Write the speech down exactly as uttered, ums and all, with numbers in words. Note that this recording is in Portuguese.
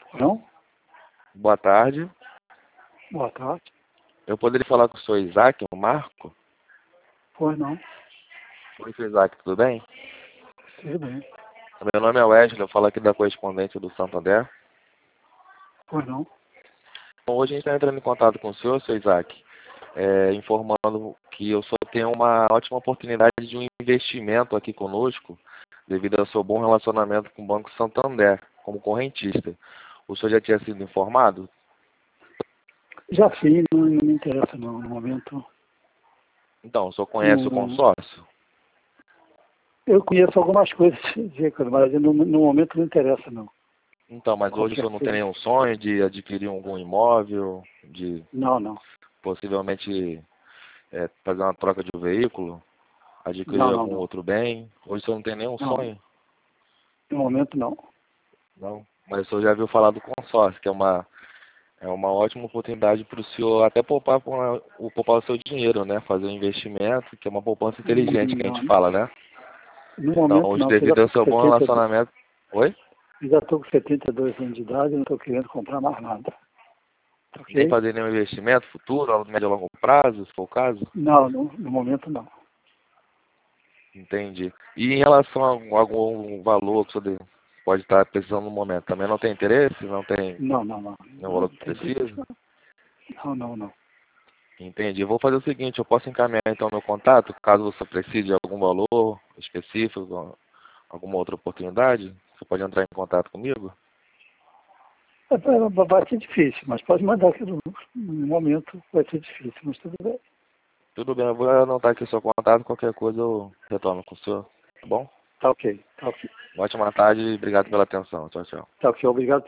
Não? Boa tarde. Boa tarde. Eu poderia falar com o senhor Isaac, o Marco? Pois não. Oi, senhor Isaac, tudo bem? Tudo bem. Meu nome é Wesley, eu falo aqui da correspondente do Santander. Pois não. Então, hoje a gente está entrando em contato com o senhor, senhor Isaac, é, informando que eu só tenho uma ótima oportunidade de um investimento aqui conosco, devido ao seu bom relacionamento com o Banco Santander, como correntista. O senhor já tinha sido informado? Já sim, não, não me interessa não. No momento. Então, o senhor conhece o Não, consórcio? eu conheço algumas coisas, mas no, no momento não interessa não. Então, mas hoje o Qualquer senhor não tem coisa. nenhum sonho de adquirir algum imóvel, de Não, não. possivelmente é, fazer uma troca de um veículo, adquirir Não, não, algum não. outro bem? Hoje o senhor não tem nenhum Não. sonho? No momento não. Não. Mas o senhor já viu falar do consórcio, que é uma, é uma ótima oportunidade para o senhor até poupar, com o poupar o seu dinheiro, né? Fazer um investimento, que é uma poupança inteligente que a gente Não. fala, né? No Então, momento hoje, não, porque eu já devido ao estou com seu bom setenta, relacionamento... Oi? eu já estou com setenta e dois anos de idade e não estou querendo comprar mais nada. Nem Ok? fazer nenhum investimento futuro, a médio e longo prazo, se for o caso? Não, no, no momento não. Entendi. E em relação a algum valor que você pode estar precisando no momento, também não tem interesse? Não tem Não, não, não. nenhum Não valor que tem interesse, precisa? não. Não, não, não. Entendi. Eu vou fazer o seguinte, eu posso encaminhar então meu contato, caso você precise de algum valor específico, alguma outra oportunidade, você pode entrar em contato comigo? É, é, vai ser difícil, mas pode mandar que no, no momento vai ser difícil, mas tudo bem. Tudo bem, eu vou anotar aqui o seu contato, qualquer coisa eu retorno com o senhor, tá bom? Tá ok, tá ok. Ótima tarde e obrigado pela atenção. Tchau, tchau. Tá ok, obrigado.